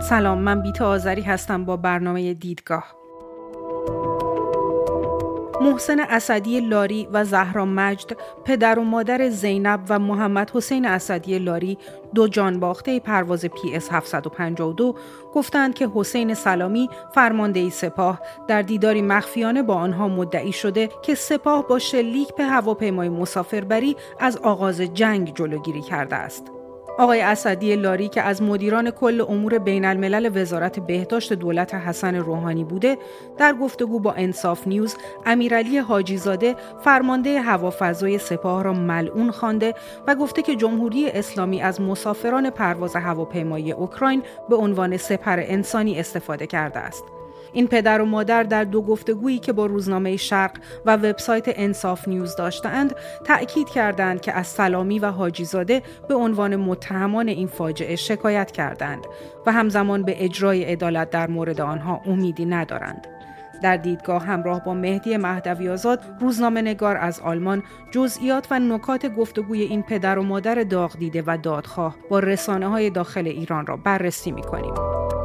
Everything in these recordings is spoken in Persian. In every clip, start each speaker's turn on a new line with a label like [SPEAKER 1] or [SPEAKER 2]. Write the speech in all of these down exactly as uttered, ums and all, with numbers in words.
[SPEAKER 1] سلام، من بیتا آذری هستم با برنامه دیدگاه. محسن اسدی لاری و زهرا مجد، پدر و مادر زینب و محمد حسین اسدی لاری، دو جانباخته پرواز پی اس هفتصد و پنجاه و دو، گفتند که حسین سلامی، فرمانده سپاه، در دیداری مخفیانه با آنها مدعی شده که سپاه با شلیک به هواپیمای مسافربری از آغاز جنگ جلوگیری کرده است. آقای اسدی لاری که از مدیران کل امور بین الملل وزارت بهداشت دولت حسن روحانی بوده، در گفتگو با انصاف نیوز امیرعلی حاجی زاده، فرمانده هوافضای سپاه را ملعون خوانده و گفته که جمهوری اسلامی از مسافران پرواز هواپیمای اوکراین به عنوان سپر انسانی استفاده کرده است. این پدر و مادر در دو گفتگویی که با روزنامه شرق و وبسایت انصاف نیوز داشتند، تأکید کردند که از سلامی و حاجی زاده به عنوان متهمان این فاجعه شکایت کردند و همزمان به اجرای عدالت در مورد آنها امیدی ندارند. در دیدگاه همراه با مهدی مهدوی آزاد، روزنامه‌نگار از آلمان، جزئیات و نکات گفتگوی این پدر و مادر داغ دیده و دادخواه با رسانه‌های داخل ایران را بررسی می‌کنیم.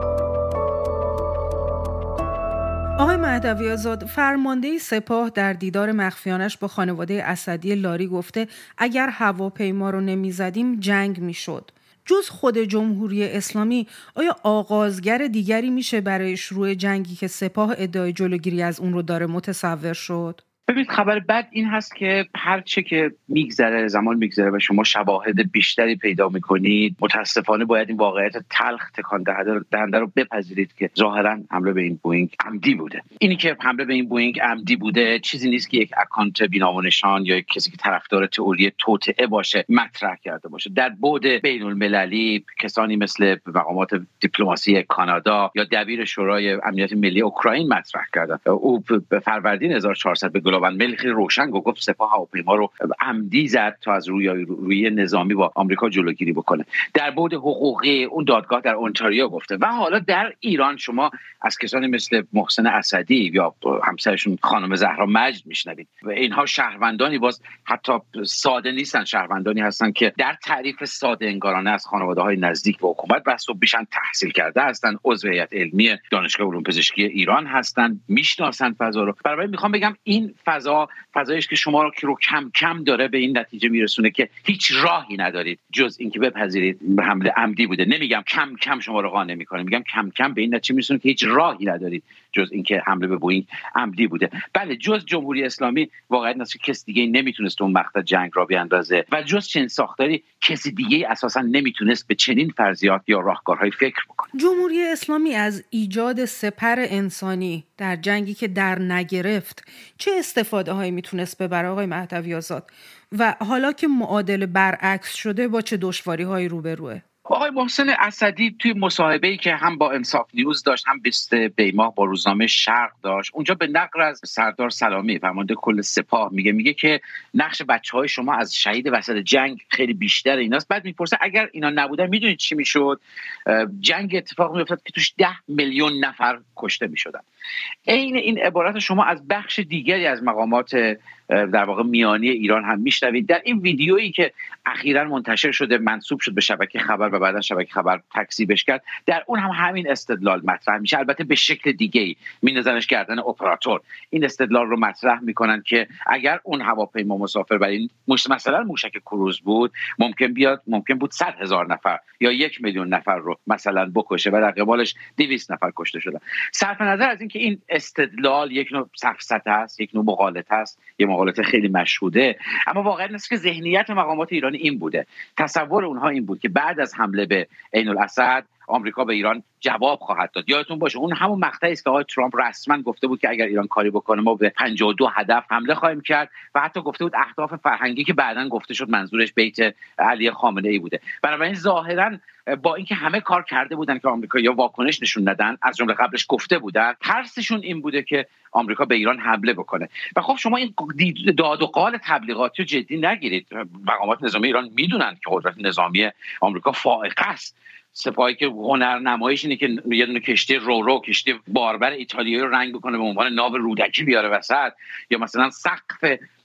[SPEAKER 1] آقای مهدوی آزاد، فرمانده سپاه در دیدار مخفیانش با خانواده اسدی لاری گفته اگر هواپیما رو نمیزدیم جنگ میشد. جز خود جمهوری اسلامی آیا آغازگر دیگری میشه برای شروع جنگی که سپاه ادعای جلوگیری از اون رو داره متصور شد؟
[SPEAKER 2] ببینید، خبر بد این هست که هر چه که میگذره، زمان میگذره و شما شواهد بیشتری پیدا میکنید، متاسفانه باید این واقعیت تلخ تکان دهنده رو بپذیرید که ظاهرا حمله به این بوئینگ عمدی بوده. اینی که حمله به این بوئینگ عمدی بوده چیزی نیست که یک اکانت بی‌نام و نشان یا یک کسی که طرفدار تئوری توطئه باشه مطرح کرده باشه. در بعد بین المللی کسانی مثل مقامات دیپلماسی کانادا یا دبیر شورای امنیت ملی اوکراین مطرح کردن. او به فروردین هزار و چهارصد به و ملی خیلی روشن گفت سپاه هواپیما رو عمدی زد تا از روی روی نظامی با آمریکا جلوگیری بکنه. در بعد حقوقی اون دادگاه در اونتاریو گفته. و حالا در ایران شما از کسانی مثل محسن اسدی یا همسرشون خانم زهرا مجد میشنوید و اینها شهروندانی باز حتی ساده نیستن، شهروندانی هستن که در تعریف ساده انگارانه از خانواده‌های نزدیک به حکومت بس و بیشن تحصیل کرده هستن، عضو هیئت علمی دانشگاه علوم پزشکی ایران هستن، میشناسن فضا رو. برای میخوام بگم این فضا فضایش که شما رو که رو کم کم داره به این نتیجه میرسونه که هیچ راهی ندارید جز اینکه بپذیرید حمله عمدی بوده. نمیگم کم کم شما رو قانع میکنه، میگم کم کم به این نتیجه میرسونه که هیچ راهی ندارید جز اینکه حمله به بوئینگ عمدی بوده. بله، جز جمهوری اسلامی واقعا نشه کس دیگه نمیتونست اون مقطع جنگ را بیاندازه و جز چنین ساختاری کسی دیگه اساسا نمیتونست به چنین فرضیات یا راهکارهای فکر بکنه.
[SPEAKER 1] جمهوری اسلامی از ایجاد سپر انسانی در جنگی که در نگرفت چه استفاده هایی میتونست ببره آقای مهدوی آزاد و حالا که معادل برعکس شده با چه دشواری هایی روبروه؟
[SPEAKER 2] آقای محسن اسدی توی مصاحبه‌ای که هم با انصاف نیوز داشت هم بیست بیماه با روزنامه شرق داشت، اونجا به نقل از سردار سلامی فرمانده کل سپاه میگه میگه که نقش بچه‌های شما از شهید وسط جنگ خیلی بیشتر ایناست. بعد میپرسه اگر اینا نبودن میدونید چی میشد؟ جنگ اتفاق میافتاد که توش ده میلیون نفر کشته میشدن. عین این عبارت شما از بخش دیگری از مقامات در واقع میانی ایران هم میشنوید. در این ویدیویی که اخیراً منتشر شده، منسوب شد به شبکه خبر و بعداً شبکه خبر تکذیبش کرد، در اون هم همین استدلال مطرح میشه، البته به شکل دیگه‌ای، می‌نزنش گردن اپراتور. این استدلال رو مطرح میکنن که اگر اون هواپیما مسافربری مثلا موشک کروز بود، ممکن بیاد ممکن بود صد هزار نفر یا یک میلیون نفر رو مثلا بکشه و در قبالش دویست نفر کشته شدن. صرف نظر از اینکه این استدلال یک نوع سفسطه است، یک نوع مغالطه است، یک مغالطه خیلی مشهوده، اما واقعا است که ذهنیت مقامات ایرانی این بوده. تصور اونها این بود که بعد از حمله به عین الاسد آمریکا به ایران جواب خواهد داد. یادتون باشه اون همون مقطعی است که آقای ترامپ رسما گفته بود که اگر ایران کاری بکنه ما به پنجاه و دو هدف حمله خواهیم کرد و حتی گفته بود اهداف فرهنگی که بعداً گفته شد منظورش بیت علی خامنه ای بوده. بنابراین ظاهراً با اینکه همه کار کرده بودن که آمریکایی‌ها واکنش نشون ندن، از جمله قبلش گفته بودن، ترسشون این بوده که آمریکا به ایران حمله بکنه. و خب شما این داد و قال تبلیغاتی رو جدی نگیرید. مقامات نظامی ایران میدونن که قدرت نظامی آمریکا فائق است. سپاهی که هنر نمایش اینه که یه دونه کشتی رورو کشتی باربر ایتالیایی رو رنگ بکنه به عنوان ناو رودکی بیاره وسط، یا مثلا سقف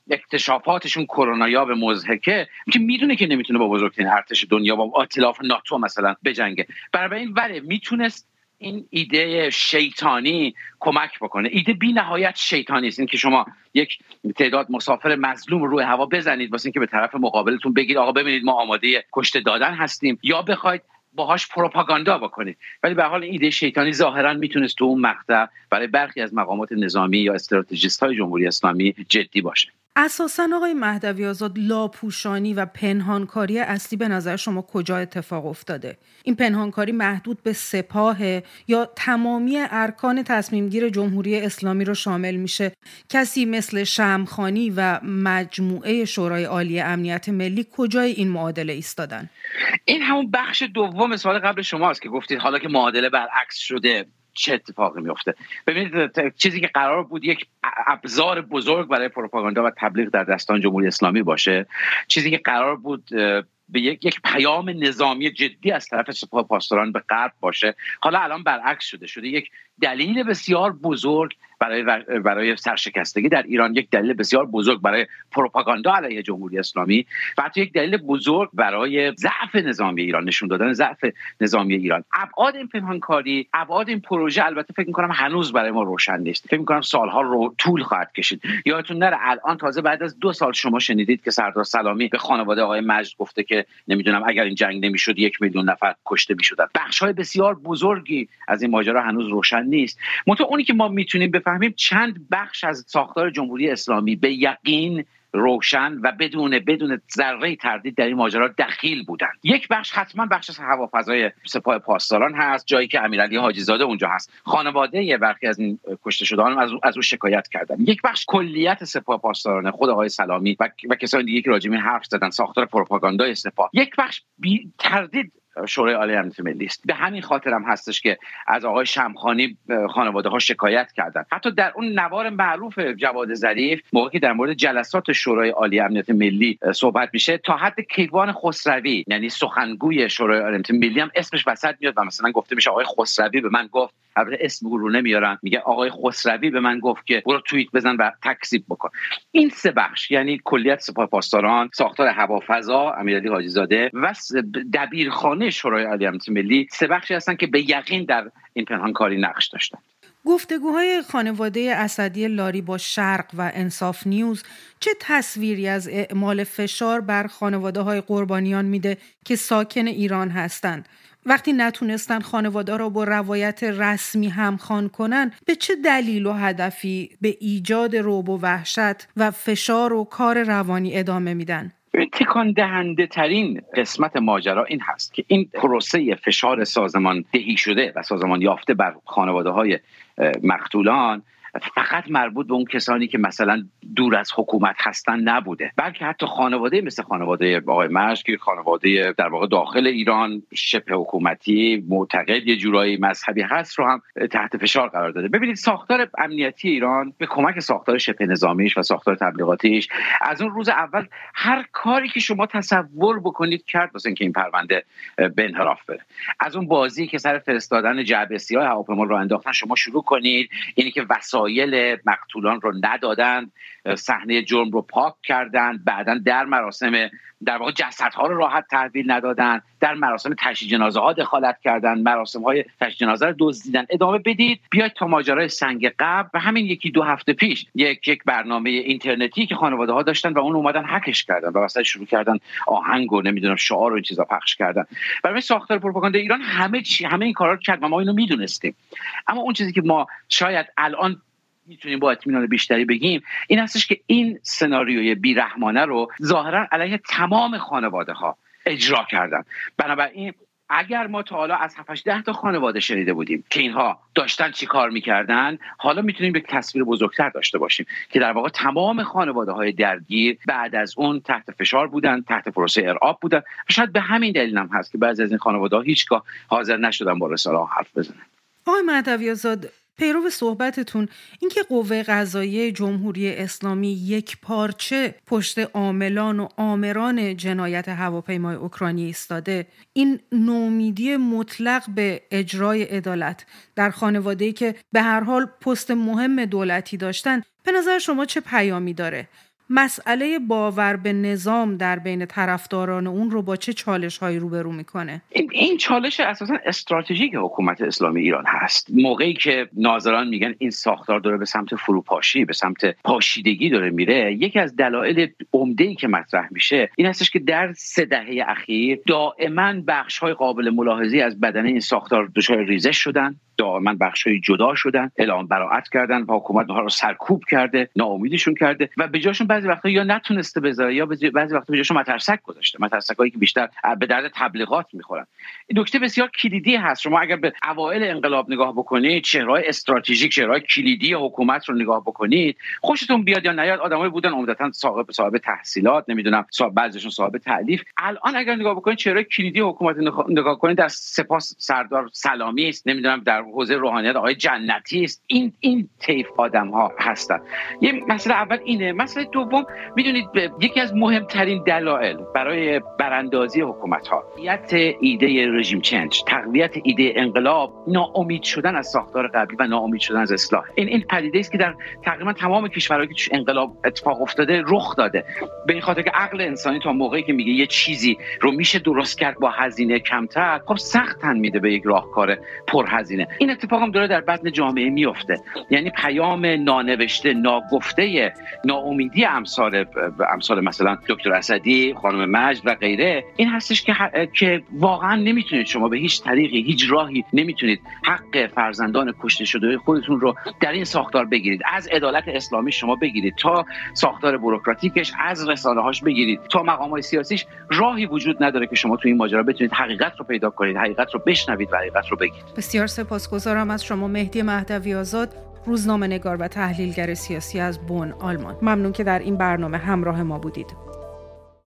[SPEAKER 2] اکتشافاتشون کرونایاب مضحکه که میدونه که نمیتونه با بزرگترین ارتش دنیا با ائتلاف ناتو مثلا بجنگه. برای این ولی میتونست این ایده شیطانی کمک بکنه. ایده بی نهایت شیطانی است، این که شما یک تعداد مسافر مظلوم روی هوا بزنید واسه اینکه به طرف مقابلتون بگید آقا ببینید ما آماده کشته دادن هستیم، یا بخواید باهاش پروپاگاندا بکنید. ولی به حال این ایده شیطانی ظاهرا میتونست تو اون مقطع برای برخی از مقامات نظامی یا استراتژیست‌های جمهوری اسلامی جدی باشه.
[SPEAKER 1] اساساً آقای مهدوی آزاد، لاپوشانی و پنهانکاری اصلی به نظر شما کجا اتفاق افتاده؟ این پنهانکاری محدود به سپاه یا تمامی ارکان تصمیمگیر جمهوری اسلامی رو شامل میشه؟ کسی مثل شمخانی و مجموعه شورای عالی امنیت ملی کجای این معادله ایستادن؟
[SPEAKER 2] این همون بخش دوم سوال قبل شماست که گفتید حالا که معادله برعکس شده چه اتفاقی میفته. ببینید چیزی که قرار بود یک ابزار بزرگ برای پروپاگاندا و تبلیغ در دستان جمهوری اسلامی باشه، چیزی که قرار بود به یک یک پیام نظامی جدی از طرف سپاه پاسداران به غرب باشه، حالا الان برعکس شده شده یک دلیل بسیار بزرگ برای برای سرشکستگی در ایران، یک دلیل بسیار بزرگ برای پروپاگاندا علیه جمهوری اسلامی و حتی یک دلیل بزرگ برای ضعف نظامی ایران، نشون دادن ضعف نظامی ایران. ابعاد این پنهانکاری، ابعاد این پروژه البته فکر می‌کنم هنوز برای ما روشن نیست. فکر می‌کنم سالها رو طول خواهد کشید. یادتون نره الان تازه بعد از دو سال شما شنیدید که سردار سلامی به خانواده آقای مجد گفته که نمیدونم اگر این جنگ نمی‌شد یک میلیون نفر کشته می‌شدن. بخش‌های بسیار بزرگی از این ماجرا هنوز روشن نیست. منتها اونی که ما میتونیم بفهمیم چند بخش از ساختار جمهوری اسلامی به یقین روشن و بدون بدون ذره تردید در این ماجرا دخیل بودند. یک بخش حتما بخش هوافضای سپاه پاسداران هست، جایی که امیرعلی حاجی زاده اونجا هست. خانواده برخی از این کشته شدگان از از او شکایت کردن. یک بخش کلیت سپاه پاسداران، خود آقای سلامی و, و کسانی دیگه که راجع به این حرف زدن، ساختار پروپاگاندای سپاه. یک بخش بی تردید شورای عالی امنیت ملی است. به همین خاطر هم هستش که از آقای شمخانی خانواده ها شکایت کردند. حتی در اون نوار معروف جواد ظریف موقعی که در مورد جلسات شورای عالی امنیت ملی صحبت میشه، تا حد کیوان خسروی یعنی سخنگوی شورای عالی امنیت ملی هم اسمش وسط میاد و مثلا گفته میشه آقای خسروی به من گفت، البته اسم او رو نمیارن، میگه آقای خسروی به من گفت که برو توییت بزن و تکذیب بکن. این سه بخش یعنی کلیت سپاه پاسداران، ساختار هوافضا امیرعلی حاجی زاده و دبیرخانه شورای عالی امنیت ملی، سه بخشی هستن که به یقین در این پنهانکاری نقش داشتن.
[SPEAKER 1] گفتگوهای خانواده اسدی لاری با شرق و انصاف نیوز چه تصویری از اعمال فشار بر خانواده‌های قربانیان میده که ساکن ایران هستند؟ وقتی نتونستن خانواده را با روایت رسمی همخوان کنن، به چه دلیل و هدفی به ایجاد رعب و وحشت و فشار و کار روانی ادامه میدن؟
[SPEAKER 2] تکان دهنده ترین قسمت ماجرا این هست که این پروسه فشار سازمان دهی شده و سازمان یافته بر خانواده های مقتولان فقط مربوط به اون کسانی که مثلا دور از حکومت هستن نبوده، بلکه حتی خانواده مثل خانواده آقای مجد که خانواده در واقع داخل ایران شبه حکومتی معتقد یه جورایی مذهبی هست رو هم تحت فشار قرار داده. ببینید ساختار امنیتی ایران به کمک ساختار شبه نظامیش و ساختار تبلیغاتیش از اون روز اول هر کاری که شما تصور بکنید کرد واسه اینکه این پرونده به انحراف بره. از اون بازی که سر فرستادن جعبه سیاه هواپیما رو انداختن شما شروع کنید، اینی که وسایل مقتولان رو ندادن، صحنه جرم رو پاک کردن، بعداً در مراسم در واقع جسدها رو راحت تحویل ندادن، در مراسم تشییع جنازه ها دخالت کردن، مراسم های تشییع جنازه رو دزدیدن. ادامه بدید بیاید تا ماجرای سنگ قبر و همین یکی دو هفته پیش یک یک برنامه اینترنتی که خانواده ها داشتن و اون اومدن هکش کردن و واسه شروع کردن آهنگ و نمیدونم شعار و این چیزا پخش کردن. برای ساختار پروپاگاندا ایران همه چی همه این کارا رو کرد و ما اینو میدونستیم. اما اون چیزی که ما شاید الان میتونیم با اطمینان بیشتری بگیم این هستش که این سناریوی بیرحمانه رو ظاهرا علیه تمام خانواده ها اجرا کردن. بنابراین اگر ما تا حالا از هفت ده تا خانواده شنیده بودیم که اینها داشتن چی کار میکردن، حالا میتونیم یک تصویر بزرگتر داشته باشیم که در واقع تمام خانواده های درگیر بعد از اون تحت فشار بودن، تحت پروسه ارعاب بودن و شاید به همین دلیل هم هست که بعضی از این خانواده ها هیچگاه حاضر نشدن با رسانه ها حرف بزنن.
[SPEAKER 1] آقای مهدوی آزاد، پیرو صحبتتون اینکه قوه قضاییه جمهوری اسلامی یک پارچه پشت عاملان و آمران جنایت هواپیمای اوکراینی ایستاده، این نومیدی مطلق به اجرای عدالت در خانواده‌ای که به هر حال پست مهم دولتی داشتن، به نظر شما چه پیامی داره؟ مسئله باور به نظام در بین طرفداران اون رو با چه چالش‌هایی روبرو میکنه؟
[SPEAKER 2] این, این چالش اساساً استراتژیک حکومت اسلامی ایران هست. موقعی که ناظران میگن این ساختار داره به سمت فروپاشی، به سمت پاشیدگی داره میره، یکی از دلایل عمده‌ای که مطرح میشه این هستش که در سه دهه اخیر دائما بخش‌های قابل ملاحظه‌ای از بدنه این ساختار دچار ریزش شدن، دائما بخش‌های جدا شدن، اعلام براءت کردن و حکومت اونها رو سرکوب کرده، ناامیدشون کرده و به جاشون بعضی وقتا یا نتونسته بذاره یا بعضی وقتا به جاشون مترسک گذاشته، مترسکایی که بیشتر به درد تبلیغات میخورن. این نکته بسیار کلیدی هست. شما اگر به اوایل انقلاب نگاه بکنید، چهره‌های استراتژیک، چهره‌های کلیدی حکومت رو نگاه بکنید، خوشتون بیاد یا نیاد آدمایی بودن عمدتاً صاحب صاحب تحصیلات، نمیدونم صاحب بعضیشون صاحب تألیف. الان اگر نگاه بکنید چهره کلیدی حکومت نگاه کنید، در سپاس سردار سلامی است، نمیدونم در حوزه روحانیت آقای جنتی است. این این طیف آدم‌ها هستن. یه مسئله اول اینه. مسئله دوم، میدونید یکی از مهمترین دلایل برای براندازی حکومت‌ها تقویت ایده رژیم چنج، تقویت ایده انقلاب، ناامید شدن از ساختار قبلی و ناامید شدن از اصلاح. این این پدیده است که در تقریبا تمام کشورهایی که توش انقلاب اتفاق افتاده رخ داده. به این خاطر که عقل انسانی تا موقعی که میگه یه چیزی رو میشه درست کرد با هزینه کمتر، خب سخت تن میده به یک راهکار پرهزینه. این اتفاق هم داره در بطن جامعه میفته. یعنی پیام نانوشته، ناگفته ناامیدی امثال امثال مثلا دکتر اسدی، خانم مجد و غیره این هستش که که واقعا نمیتونید شما به هیچ طریقی، هیچ راهی نمیتونید حق فرزندان کشته شده خودتون رو در این ساختار بگیرید. از عدالت اسلامی شما بگیرید تا ساختار بوروکراتیکش، از رسانه‌هاش بگیرید تا مقام‌های سیاسیش، راهی وجود نداره که شما تو این ماجرا بتونید حقیقت رو پیدا کنید، حقیقت رو بشنوید و حقیقت رو بگید.
[SPEAKER 1] بسیار سپاسگزارم از شما مهدی مهدوی آزاد، روزنامه‌نگار و تحلیلگر سیاسی از بن، آلمان. ممنون که در این برنامه همراه ما بودید.